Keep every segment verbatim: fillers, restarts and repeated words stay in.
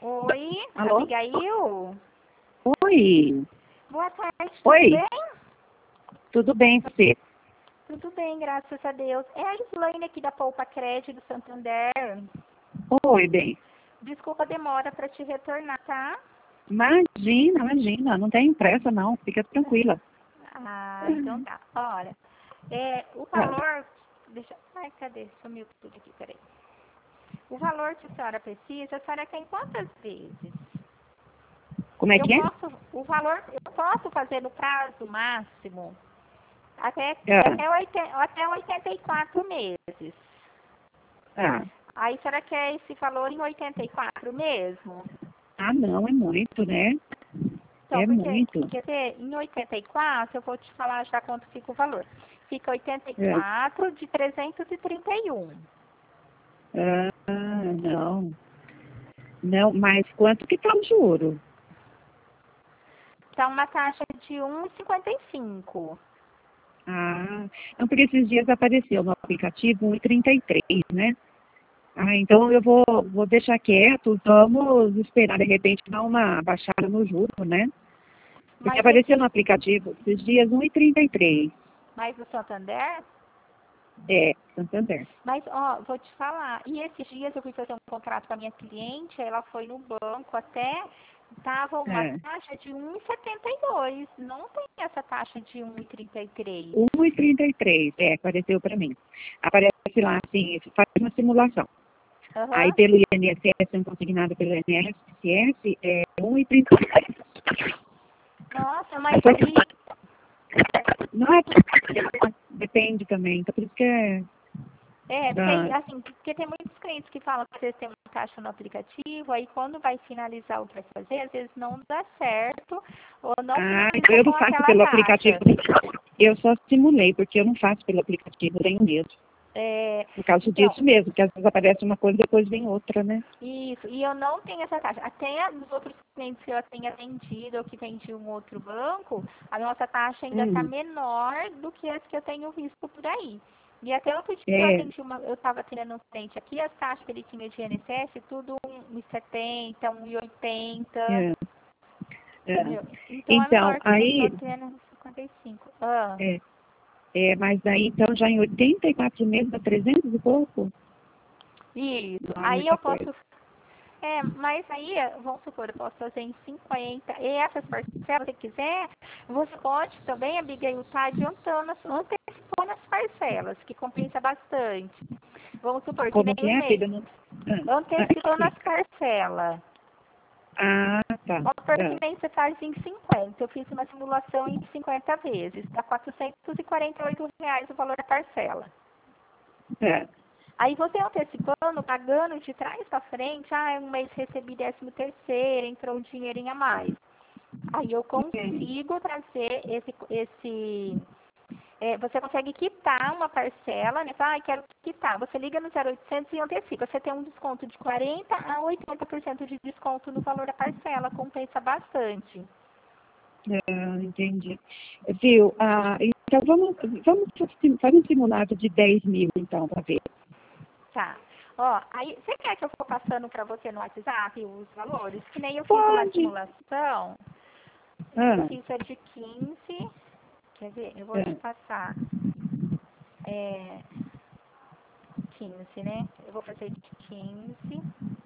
Oi, Alô? Abigail? Oi. Boa tarde, tudo Oi. bem? Tudo bem, você? Tudo bem, graças a Deus. É a Islaine aqui da Poupa Crédito do Santander. Oi, bem. Desculpa a demora para te retornar, tá? Imagina, imagina. Não tem pressa, não. Fica tranquila. Ah, então tá. Olha, é, o Ah, valor... Deixa... Ai, cadê? Sumiu tudo aqui, peraí. O valor que a senhora precisa, a senhora tem quantas vezes? como é Eu que é? posso... O valor... Eu posso fazer no prazo máximo até, Ah, até, oitenta, até oitenta e quatro meses. ah. Aí, a senhora quer esse valor em oitenta e quatro mesmo? Ah, não, é muito, né? Então, É porque, muito. quer dizer, em oitenta e quatro, eu vou te falar já quanto fica o valor. Fica oitenta e É. quatro de trezentos e trinta e um. Ah, não. Não, mas quanto que tá o juro? Tá uma taxa de um vírgula cinquenta e cinco. Ah, não, porque esses dias apareceu no aplicativo um e trinta e três, né? Ah, então eu vou, vou deixar quieto, vamos esperar de repente dar uma baixada no juro, né? Porque Mas apareceu no esse, aplicativo esses dias um e trinta e três. mais o Santander? É, Santander. Mas, ó, vou te falar. E esses dias eu fui fazer um contrato com a minha cliente, ela foi no banco até, tava uma É, taxa de um vírgula setenta e dois. Não tem essa taxa de um vírgula trinta e três. um e trinta e três, é, apareceu para mim. Aparece lá assim, faz uma simulação. Aí Aham. pelo I N S S, um consignado pelo I N S S, é um e trinta e três. Nossa, mas e, Não é, depende também, então por isso que é, é, porque ah, assim, porque tem muitos clientes que falam que às vezes tem uma taxa no aplicativo, aí quando vai finalizar o que vai fazer, às vezes não dá certo, ou não ah, então finaliza eu com não faço aquela pelo aplicativo. taxa. Eu só simulei, porque eu não faço pelo aplicativo, eu tenho medo. É, Por causa então, disso mesmo, que às vezes aparece uma coisa e depois vem outra, né? isso, e eu não tenho essa taxa. Até os outros clientes que eu tenho atendido ou que vem de um outro banco, a nossa taxa ainda está Hum, menor do que as que eu tenho visto por aí. E até outro dia eu é, atendi uma, eu estava atendendo um cliente aqui, as taxas que ele tinha de I N S S, tudo um e setenta, um e oitenta. é, é. Entendeu? Então é Então, menor que o que eu estou aí, tendo no cinquenta e cinco. Ah, é, é, mas aí, então, já em oitenta e quatro meses, dá trezentos e pouco? isso. Não é Aí eu muita coisa. posso. É, mas aí, vamos supor, eu posso fazer em cinquenta. E essas parcelas, se quiser, você pode também, Abigail, estar adiantando, as- antecipando as parcelas, que compensa bastante. Vamos supor que Como nem que um é, mês. filha? Não... Ah, ah, Antecipando as explica. parcelas. Ah, tá. Vamos supor que Ah, nem você faz em cinquenta. Eu fiz uma simulação em cinquenta vezes. Dá quatrocentos e quarenta e oito reais o valor da parcela. é. Aí você antecipando, pagando de trás para frente, ah, um mês recebi décimo terceiro, entrou um dinheirinho a mais. Aí eu Hum, consigo trazer esse, esse é, você consegue quitar uma parcela, né? Fala, ah, quero quitar. Você liga no zero oitocentos e antecipa. Você tem um desconto de quarenta por cento a oitenta por cento de desconto no valor da parcela. Compensa bastante. ah, entendi. Viu? Ah, então, vamos, vamos fazer um simulado de dez mil, então, para ver. Tá. Ó, aí, você quer que eu for passando para você no WhatsApp os valores? Que nem eu fiz uma Pode. simulação. Eu Ah, fiz a de quinze. Quer ver? Eu vou te ah, passar. É, quinze, né? Eu vou fazer de quinze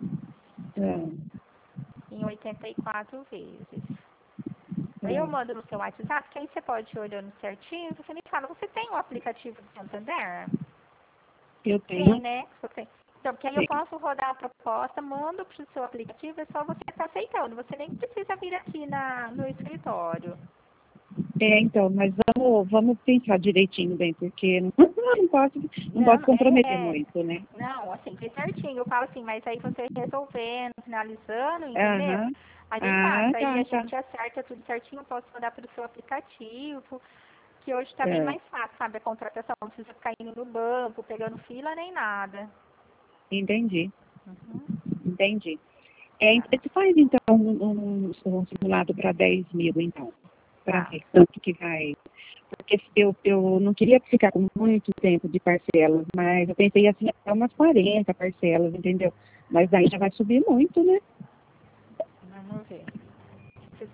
ah, em oitenta e quatro vezes. Aí eu ah. mando no seu WhatsApp, que aí você pode ir olhando certinho. Você me fala, você tem o aplicativo do Santander? Eu Tem, tenho. né? Você tem. Então, porque aí eu Tenho. posso rodar a proposta, mando para o seu aplicativo, é só você estar aceitando. Você nem precisa vir aqui na, no escritório. É, então, mas vamos, vamos pensar direitinho bem, porque não, não posso, não Não, posso não, comprometer é, é. muito, né? Não, assim, fez certinho. Eu falo assim, mas aí você resolvendo, finalizando, entendeu? Aham. Aí me Ah, passa, aí tá, a tá. gente acerta tudo certinho, eu posso mandar para o seu aplicativo, que hoje está bem É, mais fácil, sabe? A contratação não precisa ficar indo no banco, pegando fila nem nada. entendi, Uhum. entendi. É, Tá, você faz, então, um, um, um simulado para dez mil, então, para tá. ver quanto que vai. Porque eu, eu não queria ficar com muito tempo de parcelas, mas eu pensei assim, até umas quarenta parcelas, entendeu? Mas aí já vai subir muito, né?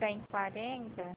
fizer em quarenta,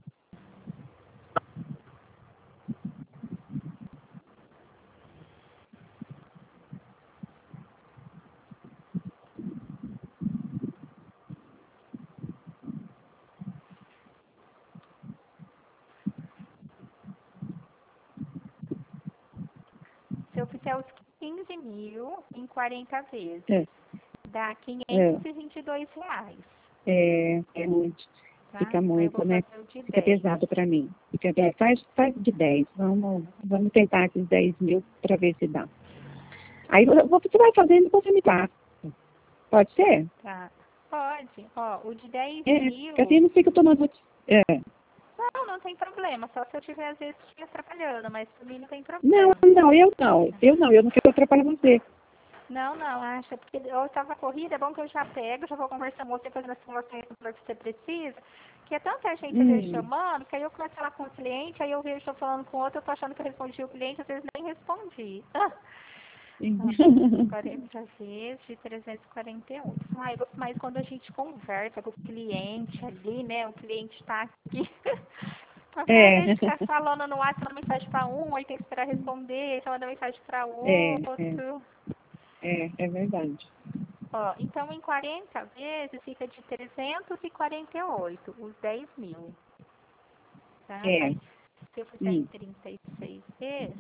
se eu fizer os quinze mil em quarenta vezes, É. dá quinhentos e vinte e dois reais. É, é muito. Tá? Fica Aí eu muito, vou né? fazer o de Fica dez. pesado para mim. Fica, é, faz, faz de dez. Vamos, vamos tentar esses dez mil para ver se dá. Aí você vai fazendo e você me passa. Pode ser? Tá. Pode. Ó, o de dez É, mil. porque assim não fica tomando. É. Não, não tem problema. Só se eu tiver, às vezes, te atrapalhando, mas por mim não tem Não, problema. não, eu não. Eu não, eu não quero atrapalhar você. Não, não, acha, porque eu estava corrida, é bom que eu já pego, já vou conversando com você, fazendo as simulações do que você precisa, que é tanta gente às vezes Hum. chamando, que aí eu começo a falar com o cliente, aí eu vejo estou falando com outro, eu tô achando que eu respondi o cliente, às vezes nem respondi. Ah, quarenta vezes de trezentos e quarenta e oito. Ai, mas quando a gente conversa com o cliente ali, né, o cliente está aqui, ao É. invés de ficar falando no WhatsApp, manda mensagem para um, aí tem que esperar responder, você manda mensagem para É, outro. é, é, é verdade. Ó, então em quarenta vezes fica de trezentos e quarenta e oito, os dez mil. Tá? É. Aí se eu fizer em Hum. trinta e seis vezes,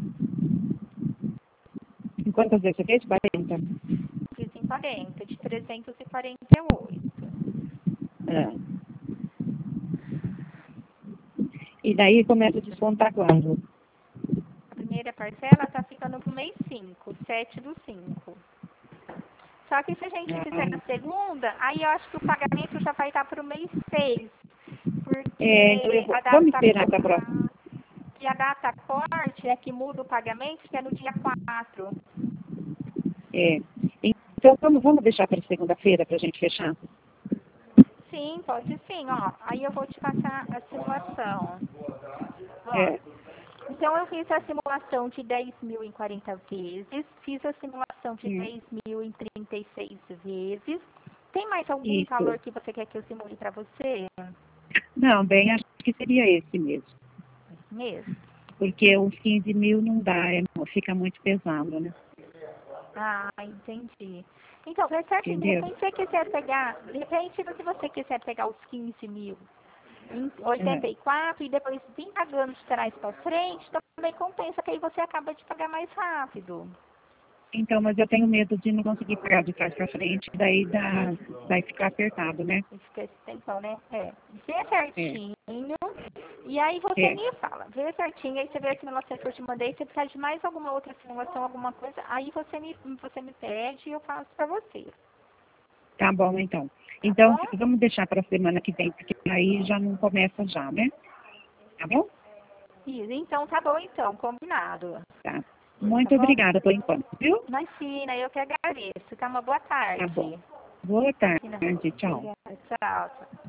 E quantas vezes você fez? quarenta. fiz em quarenta, de trezentos e quarenta e oito. Ah. E daí começa a descontar quando? A primeira parcela tá ficando pro mês cinco, sete do cinco. Só que se a gente fizer Ah. na segunda, aí eu acho que o pagamento já vai estar pro mês seis. É, então eu Porque vou, a vamos data esperar para a próxima. que a data corte é que muda o pagamento, que é no dia quatro. É. Então vamos, vamos deixar para segunda-feira para a gente fechar? Sim, pode sim, ó. Aí eu vou te passar a simulação. Ó, É. então eu fiz a simulação de dez mil em quarenta vezes, fiz a simulação de Hum. dez mil em trinta e seis vezes. Tem mais algum Isso. valor que você quer que eu simule para você? Não, bem, acho que seria esse mesmo. Esse mesmo? Porque os quinze mil não dá, é, fica muito pesado, né? Ah, entendi. Então, vê certinho, de Entendeu? repente você quiser pegar, de repente se você quiser pegar os quinze mil em É. oitenta e quatro e depois vir pagando de trás para frente, também compensa, que aí você acaba de pagar mais rápido. Então, mas eu tenho medo de não conseguir pagar de trás para frente, daí dá, vai ficar apertado, né? E fica esse tempão, né? É. Vê É, certinho. E aí você é. me fala. Vê certinho. Aí você vê a simulação que eu te mandei. Se precisar de mais alguma outra simulação, alguma coisa, aí você me, você me pede e eu faço pra você. Tá bom, então. Tá Então, bom? vamos deixar para a semana que vem, porque aí já não começa já, né? Tá bom? Isso. Então tá bom então. Combinado. Tá. Tá Muito bom? obrigada por enquanto, viu? Imagina, eu que agradeço. Tá uma boa Tá bom. tarde. Boa Imagina. tarde. Tchau. Obrigada. Tchau. Tchau.